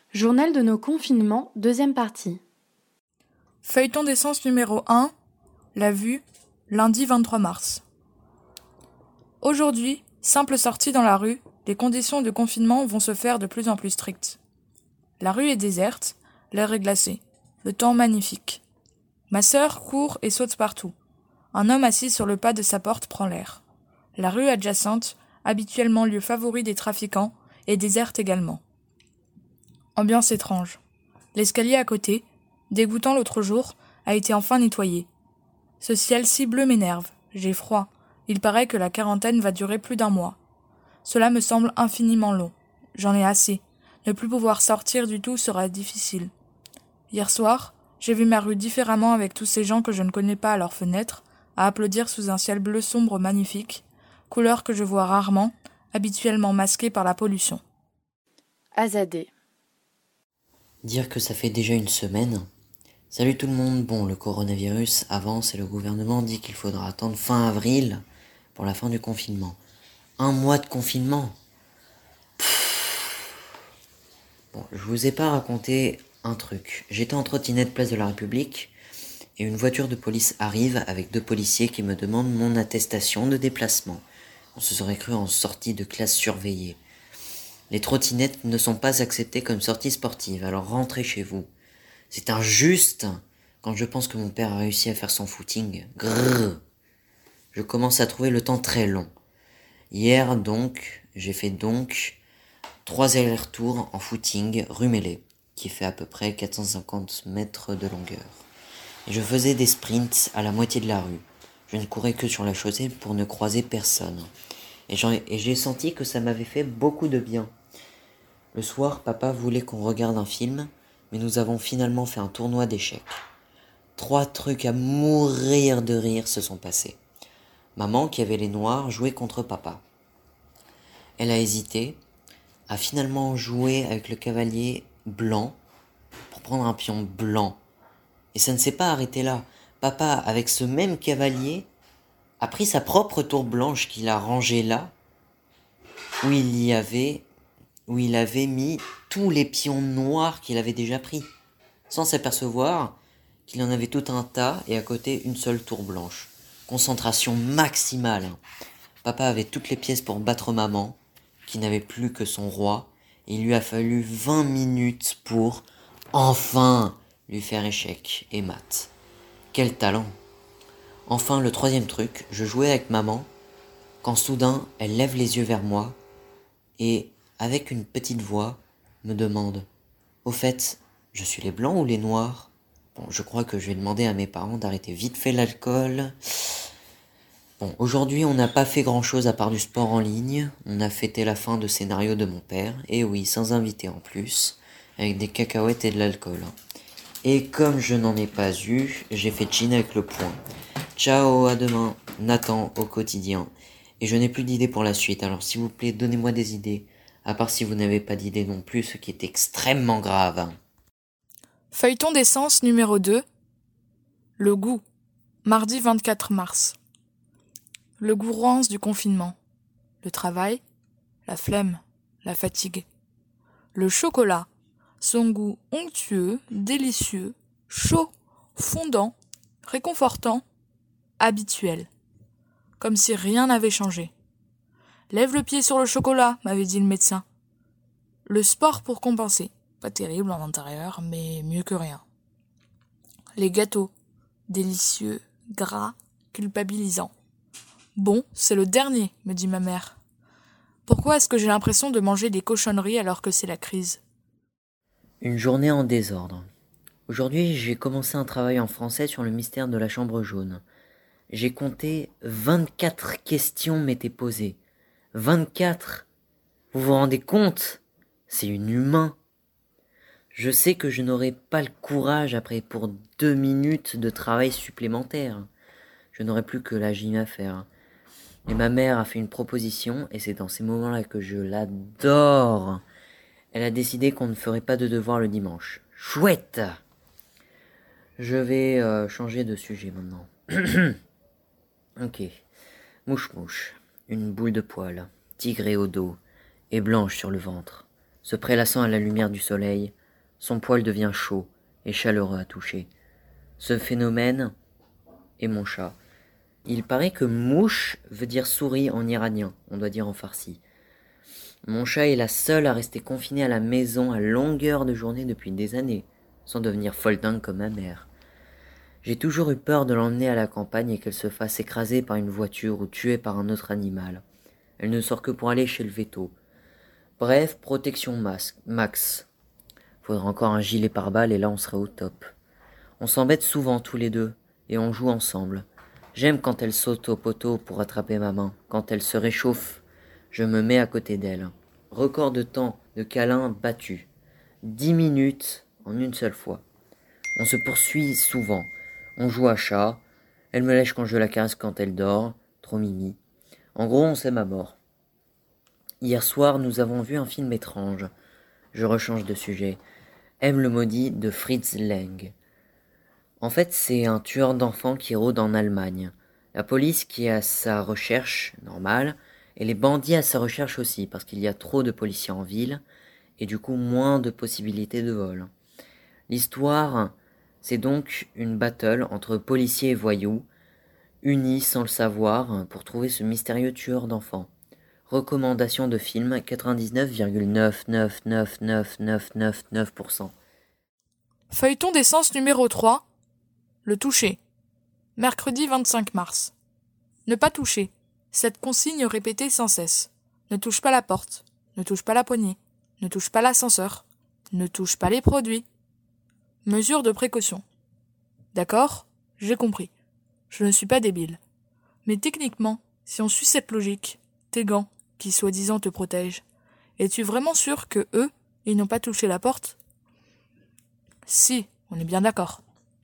Journal de nos confinements, deuxième partie. Feuilleton d'essence numéro 1, La Vue, lundi 23 mars. Aujourd'hui, simple sortie dans la rue, les conditions de confinement vont se faire de plus en plus strictes. La rue est déserte, l'air est glacé, le temps magnifique. Ma sœur court et saute partout. Un homme assis sur le pas de sa porte prend l'air. La rue adjacente, habituellement lieu favori des trafiquants, est déserte également. Ambiance étrange. L'escalier à côté, dégoûtant l'autre jour, a été enfin nettoyé. Ce ciel si bleu m'énerve, j'ai froid, il paraît que la quarantaine va durer plus d'1 mois. Cela me semble infiniment long. J'en ai assez. Ne plus pouvoir sortir du tout sera difficile. Hier soir, j'ai vu ma rue différemment avec tous ces gens que je ne connais pas à leurs fenêtres, à applaudir sous un ciel bleu sombre magnifique, couleur que je vois rarement, habituellement masquée par la pollution. Azadeh. Dire que ça fait déjà une semaine. Salut tout le monde, bon, le coronavirus avance et le gouvernement dit qu'il faudra attendre fin avril pour la fin du confinement. 1 mois de confinement. Bon, je vous ai pas raconté un truc. J'étais en trottinette place de la République et une voiture de police arrive avec 2 policiers qui me demandent mon attestation de déplacement. On se serait cru en sortie de classe surveillée. Les trottinettes ne sont pas acceptées comme sortie sportive, alors rentrez chez vous. C'est injuste quand je pense que mon père a réussi à faire son footing. Grrr. Je commence à trouver le temps très long. Hier donc, j'ai fait 3 allers-retours en footing rue Mélé, qui fait à peu près 450 mètres de longueur. Et je faisais des sprints à la moitié de la rue. Je ne courais que sur la chaussée pour ne croiser personne. Et j'ai senti que ça m'avait fait beaucoup de bien. Le soir, papa voulait qu'on regarde un film, mais nous avons finalement fait un tournoi d'échecs. 3 trucs à mourir de rire se sont passés. Maman, qui avait les noirs, jouait contre papa. Elle a hésité, a finalement joué avec le cavalier blanc pour prendre un pion blanc. Et ça ne s'est pas arrêté là. Papa, avec ce même cavalier, a pris sa propre tour blanche qu'il a rangée là, où il avait mis tous les pions noirs qu'il avait déjà pris, sans s'apercevoir qu'il en avait tout un tas et à côté une seule tour blanche. Concentration maximale. Papa avait toutes les pièces pour battre maman, qui n'avait plus que son roi, et il lui a fallu 20 minutes pour, enfin, lui faire échec et mat. Quel talent! Enfin, le 3e truc, je jouais avec maman, quand soudain, elle lève les yeux vers moi, et, avec une petite voix, me demande « Au fait, je suis les blancs ou les noirs ?» Bon, je crois que je vais demander à mes parents d'arrêter vite fait l'alcool. Bon, aujourd'hui, on n'a pas fait grand-chose à part du sport en ligne. On a fêté la fin de scénario de mon père, et oui, sans invité en plus, avec des cacahuètes et de l'alcool. Et comme je n'en ai pas eu, j'ai fait chin avec le poing. Ciao, à demain, Nathan au quotidien. Et je n'ai plus d'idées pour la suite, alors s'il vous plaît, donnez-moi des idées. À part si vous n'avez pas d'idées non plus, ce qui est extrêmement grave. Feuilleton d'essence numéro 2, Le goût, mardi 24 mars. Le goût rance du confinement. Le travail, la flemme, la fatigue. Le chocolat, son goût onctueux, délicieux, chaud, fondant, réconfortant, habituel. Comme si rien n'avait changé. Lève le pied sur le chocolat, m'avait dit le médecin. Le sport pour compenser. Pas terrible en intérieur, mais mieux que rien. Les gâteaux, délicieux, gras, culpabilisants. Bon, c'est le dernier, me dit ma mère. Pourquoi est-ce que j'ai l'impression de manger des cochonneries alors que c'est la crise ? Une journée en désordre. Aujourd'hui, j'ai commencé un travail en français sur le mystère de la chambre jaune. J'ai compté 24 questions m'étaient posées. 24 ! Vous vous rendez compte ? C'est inhumain. Je sais que je n'aurai pas le courage après pour 2 minutes de travail supplémentaire. Je n'aurai plus que la gym à faire. Et ma mère a fait une proposition, et c'est dans ces moments-là que je l'adore. Elle a décidé qu'on ne ferait pas de devoirs le dimanche. Chouette! Je vais changer de sujet maintenant. Ok. Mouche-mouche. Une boule de poil, tigrée au dos et blanche sur le ventre, se prélassant à la lumière du soleil, Son poil devient chaud et chaleureux à toucher. Ce phénomène est mon chat. Il paraît que mouche veut dire souris en iranien, on doit dire en farsi. Mon chat est la seule à rester confinée à la maison à longueur de journée depuis des années, sans devenir folle dingue comme ma mère. J'ai toujours eu peur de l'emmener à la campagne et qu'elle se fasse écraser par une voiture ou tuée par un autre animal. Elle ne sort que pour aller chez le véto. Bref, protection max. Faudrait encore un gilet pare-balles et là on serait au top. On s'embête souvent tous les deux et on joue ensemble. J'aime quand elle saute au poteau pour attraper ma main. Quand elle se réchauffe, je me mets à côté d'elle. Record de temps de câlin battu. 10 minutes en une seule fois. On se poursuit souvent. On joue à chat. Elle me lèche quand je la caresse quand elle dort. Trop mimi. En gros, on s'aime à mort. Hier soir, nous avons vu un film étrange. Je rechange de sujet. M le maudit de Fritz Lang. En fait, c'est un tueur d'enfants qui rôde en Allemagne. La police qui est à sa recherche, normale, et les bandits à sa recherche aussi, parce qu'il y a trop de policiers en ville, et du coup moins de possibilités de vol. L'histoire, c'est donc une battle entre policiers et voyous, unis sans le savoir pour trouver ce mystérieux tueur d'enfants. Recommandation de film 99,9999999%. Feuilleton d'essence numéro 3. Le toucher. Mercredi 25 mars. Ne pas toucher. Cette consigne répétée sans cesse. Ne touche pas la porte. Ne touche pas la poignée. Ne touche pas l'ascenseur. Ne touche pas les produits. Mesure de précaution. D'accord, j'ai compris. Je ne suis pas débile. Mais techniquement, si on suit cette logique, tes gants, qui soi-disant te protègent, es-tu vraiment sûr que eux, ils n'ont pas touché la porte? Si, on est bien d'accord.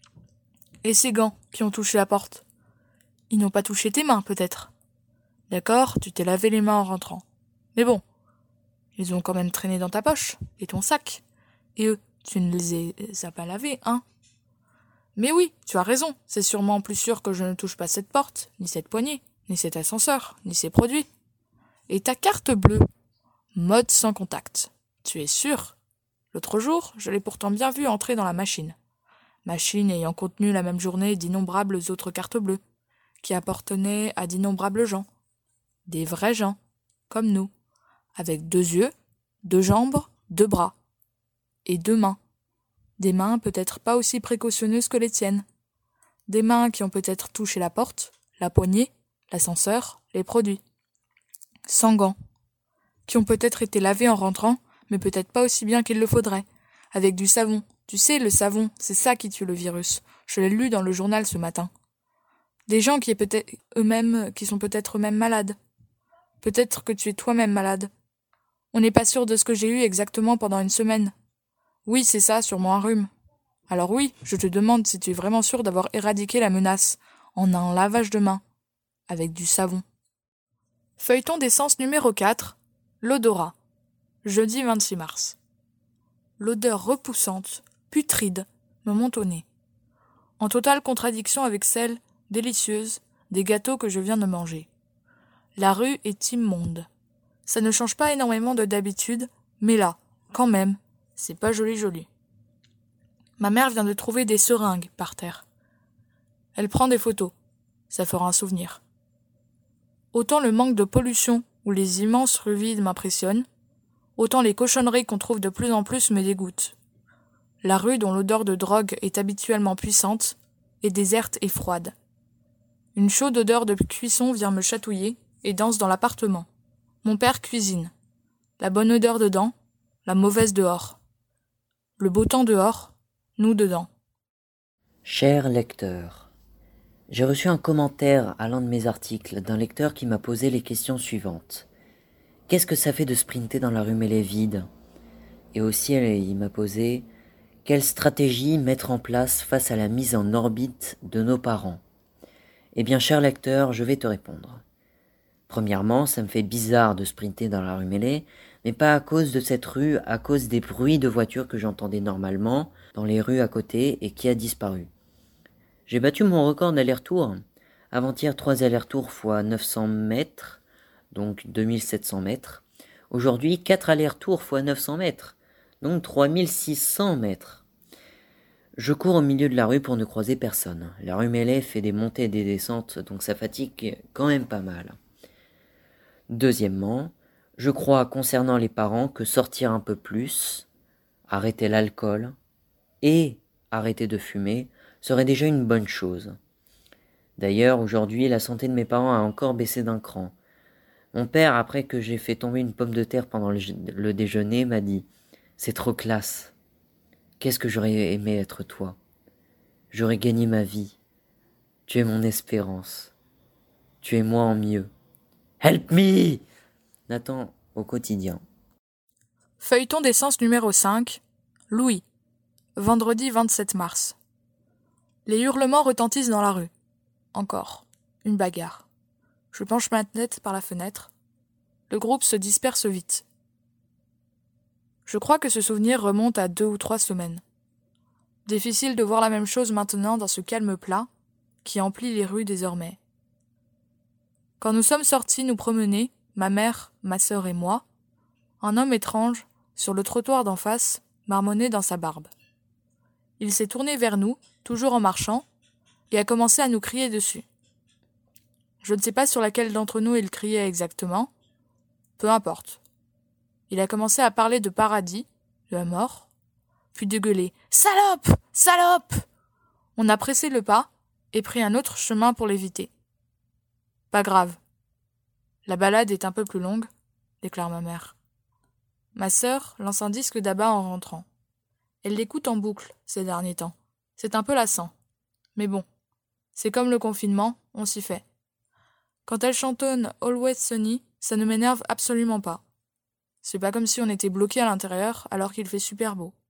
Et ces gants qui ont touché la porte, ils n'ont pas touché tes mains, peut-être. D'accord, tu t'es lavé les mains en rentrant. Mais bon, ils ont quand même traîné dans ta poche, et ton sac. Et eux, tu ne les as pas lavés, hein? Mais oui, tu as raison, c'est sûrement plus sûr que je ne touche pas cette porte, ni cette poignée, ni cet ascenseur, ni ces produits. Et ta carte bleue? Mode sans contact. Tu es sûr? L'autre jour, je l'ai pourtant bien vue entrer dans la machine. Machine ayant contenu la même journée d'innombrables autres cartes bleues, qui appartenaient à d'innombrables gens. Des vrais gens, comme nous, avec 2 yeux, 2 jambes, 2 bras, et 2 mains. Des mains peut-être pas aussi précautionneuses que les tiennes. Des mains qui ont peut-être touché la porte, la poignée, l'ascenseur, les produits. Sans gants. Qui ont peut-être été lavés en rentrant, mais peut-être pas aussi bien qu'il le faudrait. Avec du savon. Tu sais, le savon, c'est ça qui tue le virus. Je l'ai lu dans le journal ce matin. Des gens qui sont peut-être eux-mêmes malades. Peut-être que tu es toi-même malade. On n'est pas sûr de ce que j'ai eu exactement pendant une semaine. Oui, c'est ça, sûrement un rhume. Alors oui, je te demande si tu es vraiment sûr d'avoir éradiqué la menace, en un lavage de mains, avec du savon. Feuilleton d'essence numéro 4, l'odorat. Jeudi 26 mars. L'odeur repoussante, putride, me monte au nez. En totale contradiction avec celle, délicieuse, des gâteaux que je viens de manger. La rue est immonde. Ça ne change pas énormément de d'habitude, mais là, quand même, c'est pas joli. Ma mère vient de trouver des seringues par terre. Elle prend des photos. Ça fera un souvenir. Autant le manque de pollution ou les immenses rues vides m'impressionnent, autant les cochonneries qu'on trouve de plus en plus me dégoûtent. La rue dont l'odeur de drogue est habituellement puissante est déserte et froide. Une chaude odeur de cuisson vient me chatouiller et danse dans l'appartement. Mon père cuisine. La bonne odeur dedans, la mauvaise dehors. Le beau temps dehors, nous dedans. Cher lecteur, j'ai reçu un commentaire à l'un de mes articles d'un lecteur qui m'a posé les questions suivantes. Qu'est-ce que ça fait de sprinter dans la rue mêlée vide? Et aussi, il m'a posé quelle stratégie mettre en place face à la mise en orbite de nos parents? Eh bien, cher lecteur, je vais te répondre. Premièrement, ça me fait bizarre de sprinter dans la rue mêlée, mais pas à cause de cette rue, à cause des bruits de voitures que j'entendais normalement dans les rues à côté et qui a disparu. J'ai battu mon record d'aller-retour. Avant-hier, 3 allers-retours fois 900 mètres, donc 2700 mètres. Aujourd'hui, 4 allers-retours fois 900 mètres, donc 3600 mètres. Je cours au milieu de la rue pour ne croiser personne. La rue Mellet fait des montées et des descentes, donc ça fatigue quand même pas mal. Deuxièmement, je crois concernant les parents que sortir un peu plus, arrêter l'alcool et arrêter de fumer serait déjà une bonne chose. D'ailleurs, aujourd'hui, la santé de mes parents a encore baissé d'un cran. Mon père, après que j'ai fait tomber une pomme de terre pendant le déjeuner, m'a dit « C'est trop classe. Qu'est-ce que j'aurais aimé être toi. J'aurais gagné ma vie. Tu es mon espérance. Tu es moi en mieux. Help me !» Nathan, au quotidien. Feuilleton d'essence numéro 5. Louis. Vendredi 27 mars. Les hurlements retentissent dans la rue. Encore. Une bagarre. Je penche ma tête par la fenêtre. Le groupe se disperse vite. Je crois que ce souvenir remonte à 2 ou 3 semaines. Difficile de voir la même chose maintenant dans ce calme plat qui emplit les rues désormais. Quand nous sommes sortis nous promener, ma mère, ma sœur et moi, un homme étrange, sur le trottoir d'en face, marmonnait dans sa barbe. Il s'est tourné vers nous, toujours en marchant, et a commencé à nous crier dessus. Je ne sais pas sur laquelle d'entre nous il criait exactement. Peu importe. Il a commencé à parler de paradis, de la mort, puis de gueuler « Salope ! Salope !» On a pressé le pas et pris un autre chemin pour l'éviter. « Pas grave. La balade est un peu plus longue, » déclare ma mère. Ma sœur lance un disque d'Abba en rentrant. Elle l'écoute en boucle ces derniers temps. C'est un peu lassant. Mais bon, c'est comme le confinement, on s'y fait. Quand elle chantonne Always Sunny, ça ne m'énerve absolument pas. C'est pas comme si on était bloqué à l'intérieur alors qu'il fait super beau.